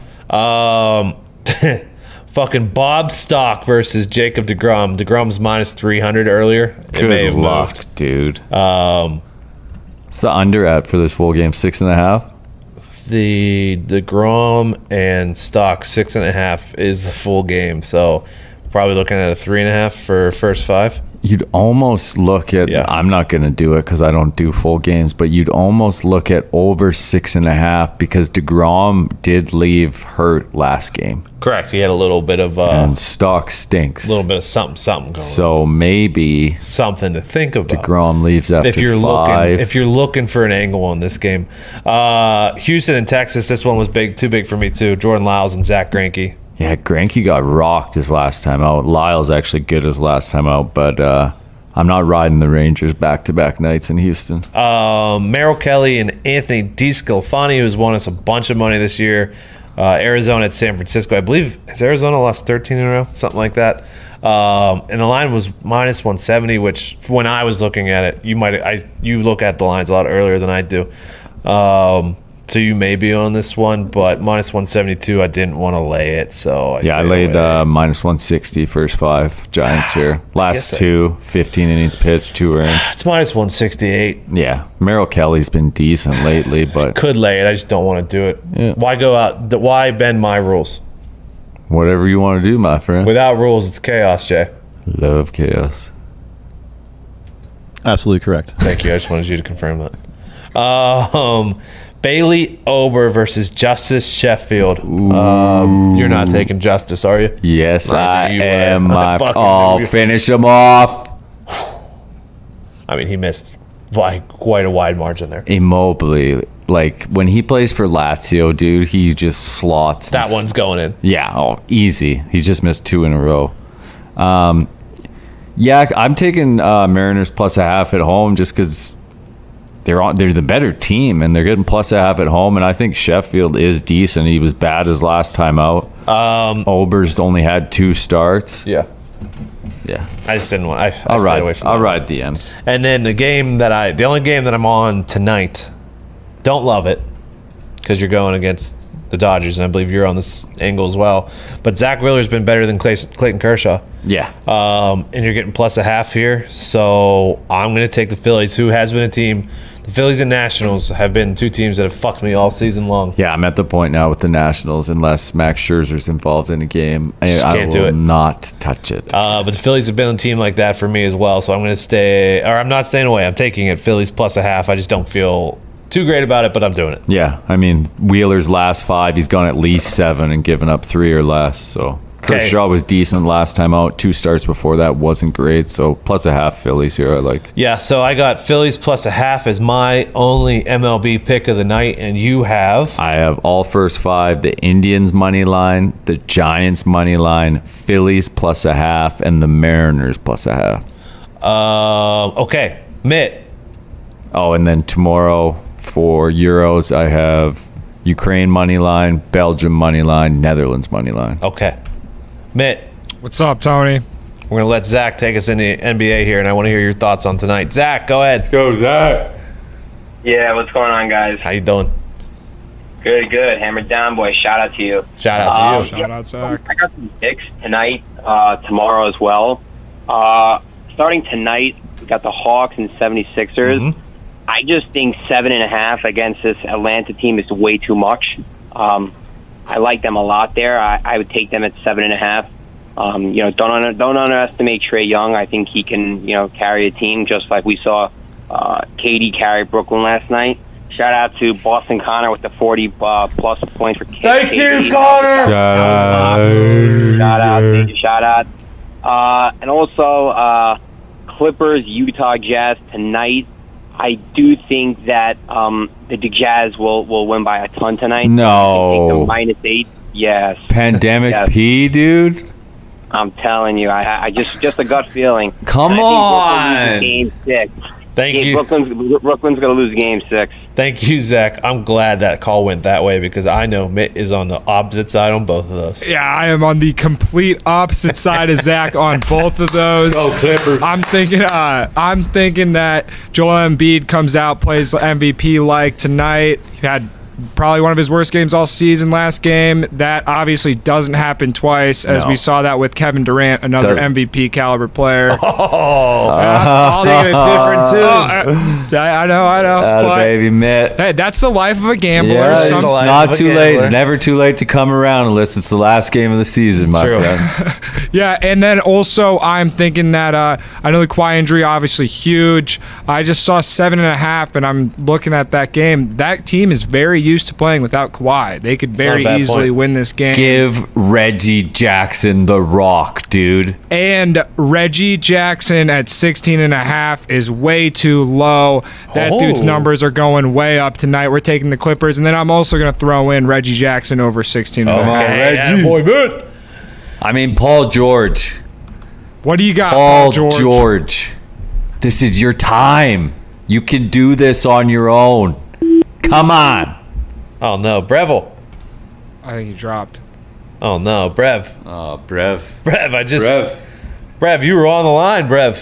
S1: Fucking Bob Stock versus Jacob DeGrom. DeGrom's -300 earlier.
S2: Good luck, dude. What's the under at for this full game? 6.5.
S1: The DeGrom and Stock 6.5 is the full game. So probably looking at a 3.5 for first 5.
S2: You'd almost look at, I'm not going to do it because I don't do full games, but you'd almost look at over 6.5 because DeGrom did leave hurt last game.
S1: Correct. He had a little bit of...
S2: and Stock stinks.
S1: A little bit of something going on.
S2: So maybe...
S1: something to think about.
S2: DeGrom leaves after 5.
S1: If you're looking for an angle on this game. Houston and Texas, this one was too big for me too. Jordan Lyles and Zach Greinke.
S2: Yeah, Greinke got rocked his last time out. Lyle's actually good his last time out, but I'm not riding the Rangers back-to-back nights in Houston.
S1: Merrill Kelly and Anthony DeSclafani, who's won us a bunch of money this year. Arizona at San Francisco. I believe, has Arizona lost 13 in a row? Something like that. And the line was -170, which when I was looking at it, you look at the lines a lot earlier than I do. So you may be on this one, but -172, I didn't want to lay it, so I
S2: laid -160 first 5 Giants here. Last 2, 15 innings pitched, 2 earned.
S1: It's -168.
S2: Yeah, Merrill Kelly's been decent lately, but
S1: could lay it. I just don't want to do it.
S2: Yeah.
S1: Why go out? Why bend my rules?
S2: Whatever you want to do, my friend.
S1: Without rules, it's chaos, Jay.
S2: Love chaos.
S8: Absolutely correct.
S1: Thank you. I just wanted you to confirm that. Bailey Ober versus Justice Sheffield. You're not taking Justice, are you?
S2: Yes, I am. Finish him off.
S1: I mean, he missed by quite a wide margin there.
S2: Immobile, like when he plays for Lazio, dude, he just slots.
S1: That one's going in.
S2: Yeah, easy. He just missed 2 in a row. Yeah, I'm taking Mariners +0.5 at home just because they're the better team and they're getting +0.5 at home. And I think Sheffield is decent. He was bad his last time out. Ober's only had 2 starts.
S1: Yeah. I just didn't want. I'll
S2: ride the M's.
S1: And then the only game that I'm on tonight, don't love it because you're going against the Dodgers, and I believe you're on this angle as well. But Zach Wheeler's been better than Clayton Kershaw.
S2: Yeah.
S1: And you're getting +0.5 here, so I'm going to take the Phillies, who has been a team. The Phillies and Nationals have been 2 teams that have fucked me all season long.
S2: Yeah, I'm at the point now with the Nationals, unless Max Scherzer's involved in a game, I will not touch it.
S1: But the Phillies have been a team like that for me as well, so I'm going to stay, or I'm not staying away. I'm taking it, Phillies +0.5. I just don't feel too great about it, but I'm doing it.
S2: Yeah, I mean, Wheeler's last 5, he's gone at least 7 and given up 3 or less, so... Kershaw was decent last time out. 2 starts before that wasn't great. So +0.5 Phillies here, I like.
S1: Yeah, so I got Phillies +0.5 as my only MLB pick of the night, and you have?
S2: I have all first 5, the Indians money line, the Giants money line, Phillies +0.5, and the Mariners +0.5.
S1: Okay, Mitt.
S2: Oh, and then tomorrow for Euros, I have Ukraine money line, Belgium money line, Netherlands money line.
S1: Okay. Mitt.
S3: What's up, Tony?
S1: We're going to let Zach take us into NBA here, and I want to hear your thoughts on tonight. Zach, go ahead.
S2: Let's go, Zach.
S8: Yeah, what's going on, guys?
S1: How you doing?
S8: Good, good. Hammered down, boy. Shout out to you.
S1: Shout out to you.
S3: Shout out, Zach.
S8: I got some picks tonight, tomorrow as well. Starting tonight, we got the Hawks and 76ers.
S1: Mm-hmm.
S8: I just think 7.5 against this Atlanta team is way too much. I like them a lot there. I would take them at 7.5. Don't underestimate Trae Young. I think he can, carry a team just like we saw KD carry Brooklyn last night. Shout out to Boston Connor with the 40 plus points for KD.
S1: Thank you, Connor.
S8: Shout out. And also Clippers, Utah Jazz tonight. I do think that the Jazz will win by a ton tonight.
S2: No.
S8: -8. Yes.
S2: Pandemic
S8: Yes.
S2: P, dude.
S8: I'm telling you, I just a gut feeling.
S2: Come
S8: And
S2: on.
S8: I think Brooklyn loses Game 6.
S1: Thank you.
S8: Brooklyn's going to lose Game 6.
S1: Thank you, Zach. I'm glad that call went that way because I know Mitt is on the opposite side on both of those.
S3: Yeah, I am on the complete opposite side of Zach on both of those.
S1: Go Clippers.
S3: I'm thinking that Joel Embiid comes out, plays MVP like tonight. He had probably one of his worst games all season last game. That obviously doesn't happen twice, as we saw that with Kevin Durant, another MVP caliber player.
S1: I'll take it different too.
S3: I know.
S2: Atta
S3: But,
S2: baby Mitt.
S3: hey, that's the life of a gambler.
S2: Yeah, it's
S1: Some- life
S2: not
S1: of a
S2: too late.
S1: gambler.
S2: It's never too late to come around unless it's the last game of the season, my
S1: True.
S2: friend.
S3: Yeah, and then also I'm thinking that I know the Kawhi injury obviously huge. I just saw 7.5, and I'm looking at that game. That team is very used to playing without Kawhi. They could
S1: not a
S3: very
S1: bad
S3: easily
S1: point.
S3: win this game.
S2: Give Reggie Jackson the rock, dude.
S3: And Reggie Jackson at 16.5 is way too low. That dude's numbers are going way up tonight. We're taking the Clippers, and then I'm also going to throw in Reggie Jackson over 16.5.
S2: Come on, Reggie.
S1: boy, Mitt.
S2: I mean, Paul George.
S3: What do you got,
S2: Paul
S3: Paul
S2: George. This is your time. You can do this on your own. Come on.
S1: Oh no, Breville.
S3: I think he dropped.
S1: Oh no, Brev.
S2: Oh, Brev.
S1: Brev, Brev, you were on the line, Brev.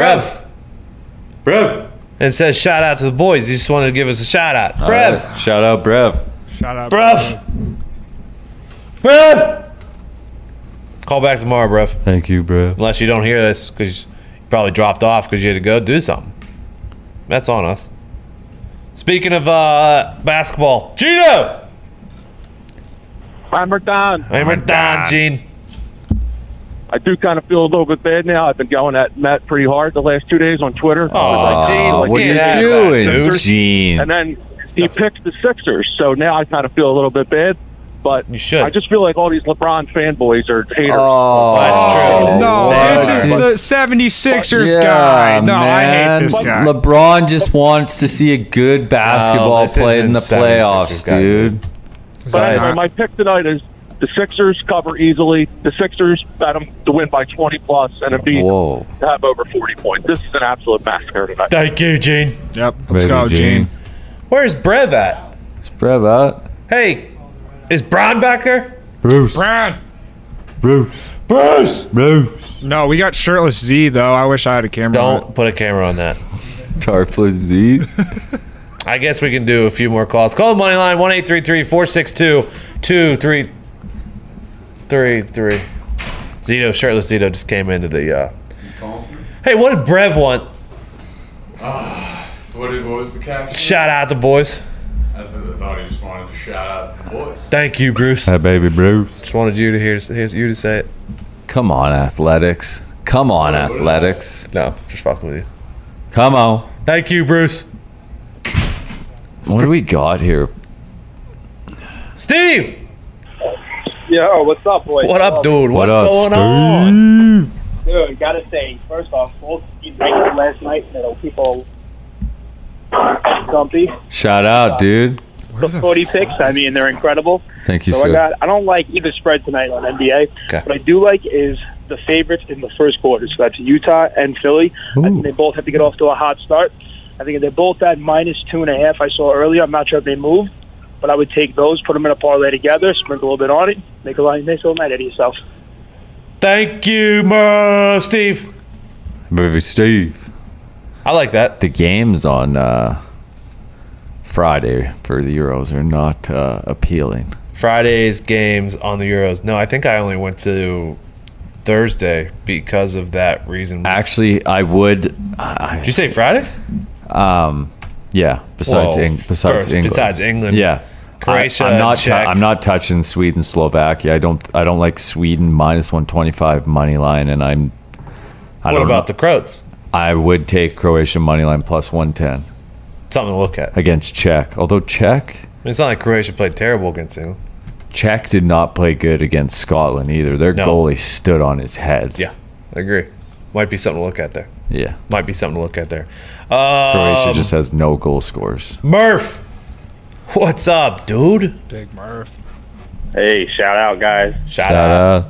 S1: And it says shout out to the boys. He just wanted to give us a shout out.
S2: All
S1: Brev.
S2: right. Shout out, Brev.
S3: Shout out,
S1: Brev. Brev. Call back tomorrow, Brev.
S2: Thank you, Brev.
S1: Unless you don't hear this because you probably dropped off because you had to go do something. That's on us. Speaking of basketball, Gino.
S12: Hammer down.
S1: Hammer down, Gene.
S12: I do kind of feel a little bit bad now. I've been going at Matt pretty hard the last 2 days on Twitter.
S1: Oh, Gene,
S2: what are you
S1: get out of
S2: doing,
S1: that, dude.
S2: Gene?
S12: And then he picked the Sixers, so now I kind of feel a little bit bad. But
S1: You should.
S12: I just feel like all these LeBron fanboys are haters.
S2: Oh,
S1: That's true.
S3: No,
S2: What?
S3: this is the 76ers
S2: Yeah,
S3: guy. No, I
S2: man.
S3: hate this guy.
S2: LeBron just wants to see a good basketball
S1: this
S2: played in
S1: isn't
S2: the
S1: 76ers
S2: playoffs,
S1: guy,
S2: dude.
S12: But anyway, my pick tonight is the Sixers cover easily. The Sixers bet them to win by 20 plus, and Embiid
S2: Whoa.
S12: to have over 40 points. This is an absolute massacre tonight.
S1: Thank you, Gene.
S3: Yep, let's
S2: Baby
S3: go, Gene.
S1: Where's Brev at?
S2: Is Brev out?
S1: Hey, is Bron back there?
S2: Bruce.
S3: Brad.
S2: Bruce.
S3: No, we got shirtless Z though. I wish I had a camera.
S1: Don't put a camera on that.
S2: Tarpless Z.
S1: I guess we can do a few more calls. Call the money line 1-833-462-2333. Zito, shirtless Zito just came into the. Hey, what did Brev want?
S13: What was the caption?
S1: Shout out the boys.
S13: I thought he just wanted to shout out the boys.
S1: Thanh you, Bruce.
S2: Hi, baby Bruce.
S1: Just wanted you to hear you to say it.
S2: Come on, athletics. Come on, athletics.
S1: No, just fucking with you.
S2: Come on.
S1: Thank you, Bruce.
S2: What do we got here?
S1: Steve.
S14: Yo, what's up, boys?
S1: What up, dude?
S2: What
S1: What's
S2: up,
S1: going
S2: Steve?
S1: on?
S14: Dude, gotta say, first off, both teams last night, people comfy.
S2: Shout out, dude.
S14: The 40 picks, I mean, they're incredible.
S2: Thank you,
S14: So
S2: sir.
S14: I don't like either spread tonight on NBA.
S1: Okay.
S14: What I do like is the favorites in the first quarter. So that's Utah and Philly. I think they both have to get off to a hot start. I think they're both at -2.5. I saw earlier. I'm not sure if they moved, but I would take those, put them in a parlay together, sprinkle a little bit on it, make a nice little night out of yourself.
S1: Thank you, Steve.
S2: Baby Steve.
S1: I like that.
S2: The game's on Friday for the Euros are not appealing.
S1: Friday's games on the Euros. No, I think I only went to Thursday because of that reason.
S2: Actually, I would.
S1: Did you say Friday?
S2: Yeah. Besides England.
S1: Besides England.
S2: Yeah.
S1: Croatia.
S2: I'm not touching Sweden, Slovakia. I don't like Sweden minus 125 money line, and
S1: What about the Croats?
S2: I would take Croatia money line plus 110
S1: Something to look at.
S2: against Czech. Although Czech
S1: It's not like Croatia played terrible against England.
S2: Czech did not play good against Scotland either. Their goalie stood on his head.
S1: Yeah, I agree. Might be something to look at there.
S2: Yeah.
S1: Might be something to look at there.
S2: Croatia just has no goal scorers.
S1: Murph, what's up, dude?
S3: Big Murph.
S15: Hey, shout out, guys.
S1: Shout out.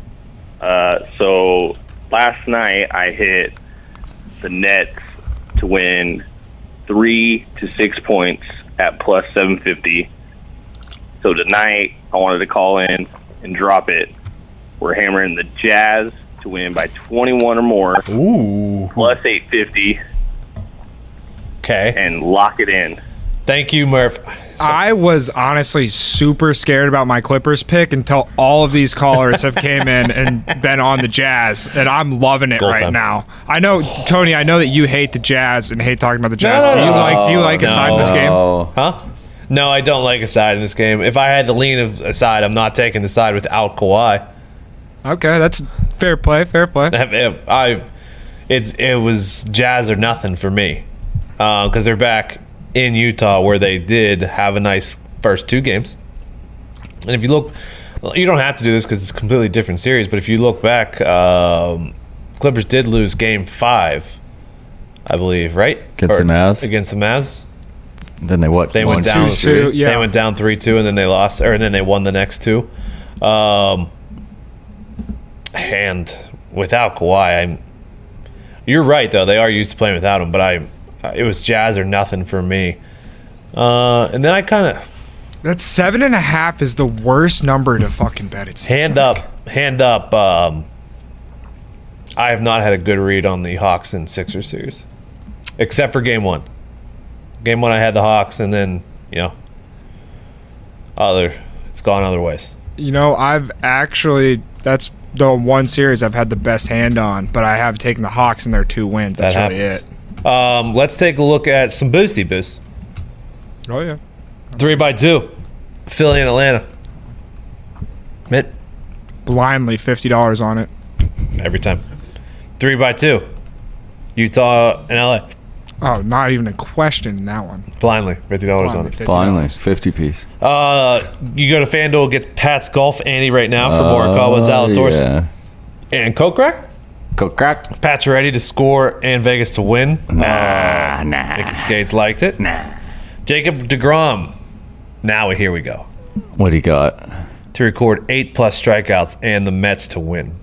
S15: So last night I hit the Nets to win 3 to 6 points at plus 750. So tonight I wanted to call in and drop it. We're hammering the Jazz to win by 21 or more.
S1: Ooh.
S15: Plus 850.
S1: Okay.
S15: And lock it in.
S1: Thank you, Murph.
S3: I was honestly super scared about my Clippers pick until all of these callers have came in and been on the Jazz, and I'm loving it right now. I know, Tony, I know that you hate the Jazz and hate talking about the Jazz. Do you like a side in this game?
S1: Huh? No, I don't like a side in this game. If I had the lean of a side, I'm not taking the side without Kawhi.
S3: Okay, that's fair play. Fair play.
S1: It was Jazz or nothing for me because they're back in Utah where they did have a nice first 2 games. And if you look, you don't have to do this because it's a completely different series, but if you look back, Clippers did lose game 5, I believe, right?
S2: Against the Mavs?
S1: Against the Mavs.
S2: Then they what?
S1: They went down 3-2. Yeah. They went down 3-2, and then they lost, and then they won the next 2. And without Kawhi, you're right though. They are used to playing without him, but it was Jazz or nothing for me. And then I kind of
S3: that 7.5 is the worst number to fucking bet. It's
S1: hand up. I have not had a good read on the Hawks and Sixers series, except for game 1. Game 1, I had the Hawks, and then it's gone other ways.
S3: I've actually that's the one series I've had the best hand on, but I have taken the Hawks in their 2 wins. That's really it.
S1: Let's take a look at some boosty boosts.
S3: Oh yeah,
S1: 3x2, Philly and Atlanta. Mitt,
S3: blindly $50 on it
S1: every time. 3x2, Utah and LA.
S3: Oh, not even a question in that one.
S1: Blindly, $50 on it.
S2: Blindly, 50 piece.
S1: You go to FanDuel, get Pat's Golf Ante right now for Morikawa, Zalatoris, and Kokrak.
S2: Kokrak.
S1: Pat's ready to score and Vegas to win. Nah. Nicky Skates liked it. Jacob deGrom. Now here we go.
S2: What do you got?
S1: To record 8+ strikeouts and the Mets to win.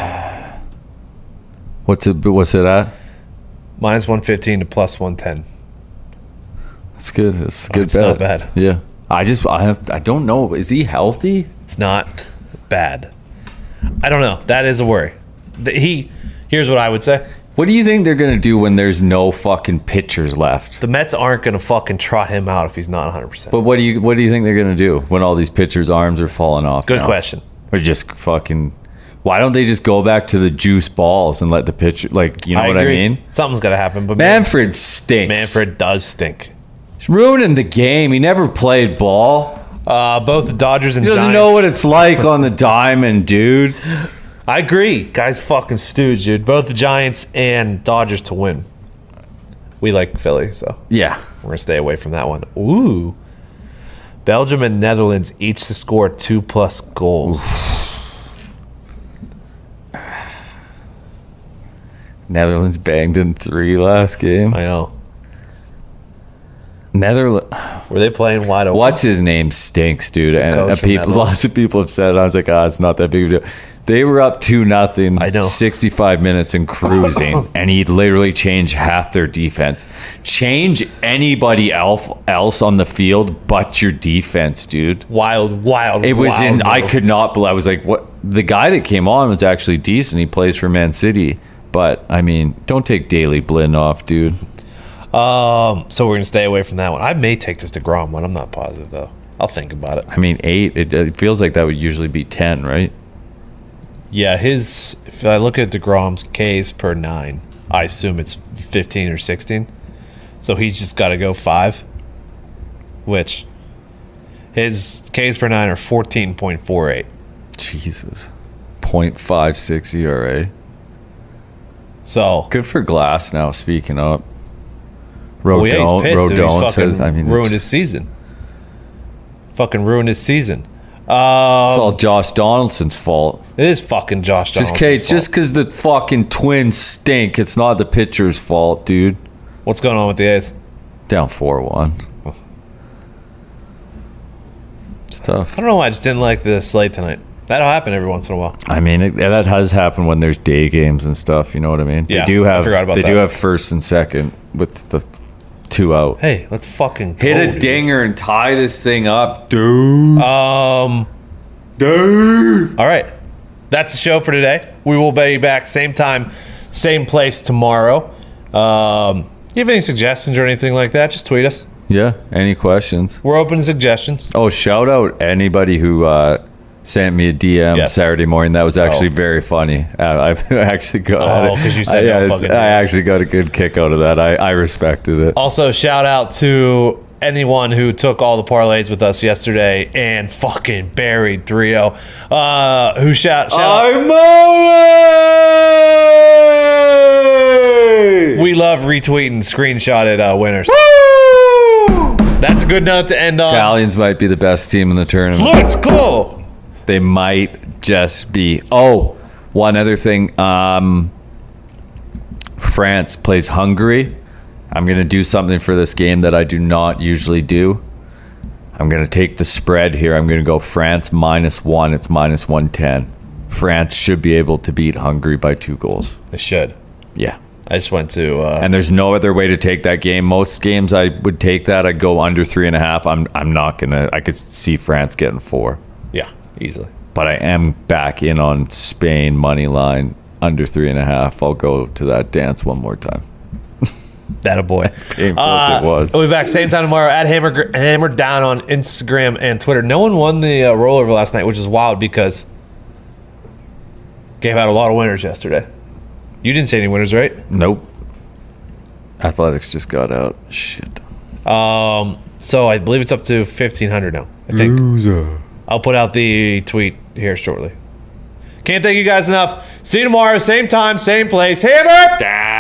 S2: What's it at?
S1: Minus 115 to plus 110.
S2: That's good. It's a good
S1: It's
S2: bet.
S1: not bad.
S2: Yeah. I don't know. Is he healthy?
S1: It's not bad. I don't know. That is a worry. Here's what I would say.
S2: What do you think they're going to do when there's no fucking pitchers left?
S1: The Mets aren't going to fucking trot him out if he's not 100%.
S2: But what do you think they're going to do when all these pitchers' arms are falling off?
S1: Good question.
S2: Or just fucking... Why don't they just go back to the juice balls and let the pitcher... Like, you know what I mean?
S1: Something's got to happen. But
S2: Manfred stinks.
S1: Manfred does stink.
S2: He's ruining the game. He never played ball.
S1: Both the Dodgers and
S2: He doesn't
S1: Giants.
S2: know what it's like on the diamond, dude.
S1: I agree. Guys fucking stooge, dude. Both the Giants and Dodgers to win. We like Philly, so
S2: yeah,
S1: we're going to stay away from that one. Ooh. Belgium and Netherlands each to score 2+ goals.
S2: Netherlands banged in 3 last game.
S1: I know.
S2: Netherlands.
S1: Were they playing wide open?
S2: What's his name stinks, dude. And
S1: Coach from Netherlands.
S2: lots of people have said it. I was like, it's not that big of a deal. They were up 2-0.
S1: I know.
S2: 65 minutes and cruising, and he'd literally change half their defense. Change anybody else on the field but your defense, dude.
S1: Wild.
S2: It was
S1: wild
S2: in.
S1: move.
S2: I could not believe. I was like, what? The guy that came on was actually decent. He plays for Man City. But, I mean, don't take Daley Blinn off, dude.
S1: So we're gonna stay away from that one. I may take this DeGrom one. I'm not positive though. I'll think about it.
S2: I mean, 8. It feels like that would usually be 10, right?
S1: Yeah, if I look at DeGrom's Ks per 9, I assume it's 15 or 16. So he's just got to go 5, which his Ks per 9 are 14.48.
S2: Jesus. 0.56 ERA.
S1: So
S2: good for Glass now, speaking up.
S1: Well, yeah, he's pissed, dude. He's fucking
S2: says, I mean,
S1: ruined his season. Fucking ruined his season.
S2: It's all Josh Donaldson's fault.
S1: It is fucking Josh Donaldson's fault.
S2: Just because the fucking Twins stink, it's not the pitcher's fault, dude.
S1: What's going on with the A's?
S2: Down 4-1. It's tough.
S1: I don't know why I just didn't like the slate tonight. That'll happen every once in a while.
S2: I mean, that has happened when there's day games and stuff. You know what I mean?
S1: Yeah,
S2: they do have.
S1: I forgot about
S2: they
S1: that.
S2: do have first and second with the 2 out.
S1: Hey, let's fucking
S2: hit
S1: go,
S2: a
S1: dude.
S2: dinger and tie this thing up, dude.
S1: Dude. All right, that's the show for today. We will be back same time, same place tomorrow. You have any suggestions or anything like that? Just tweet us.
S2: Yeah. Any questions?
S1: We're open to suggestions.
S2: Oh, shout out anybody who sent me a DM Saturday morning. That was actually very funny. I've actually got.
S1: because you said no fucking
S2: I actually got a good kick out of that. I respected it.
S1: Also, shout out to anyone who took all the parlays with us yesterday and fucking buried 3-0. Who shout We love retweeting screenshotted winners. That's a good note to end on.
S2: Italians might be the best team in the tournament.
S1: Let's go.
S2: They might just be. Oh, one other thing. France plays Hungary. I'm going to do something for this game that I do not usually do. I'm going to take the spread here. I'm going to go France -1. It's -110. France should be able to beat Hungary by 2 goals.
S1: They should.
S2: Yeah.
S1: I just went to...
S2: and there's no other way to take that game. Most games I would take that. I'd go under 3.5. I'm not going to... I could see France getting 4.
S1: Yeah, easily.
S2: But I am back in on Spain money line under 3.5. I'll go to that dance one more time.
S1: That a boy.
S2: As painful as it was.
S1: We'll be back same time tomorrow at Hammer Down on Instagram and Twitter. No one won the rollover last night, which is wild because gave out a lot of winners yesterday. You didn't say any winners, right?
S2: Nope. Athletics just got out. Shit.
S1: So I believe it's up to 1,500 now. I think.
S2: Loser.
S1: I'll put out the tweet here shortly. Can't thank you guys enough. See you tomorrow, same time, same place. Hammer down.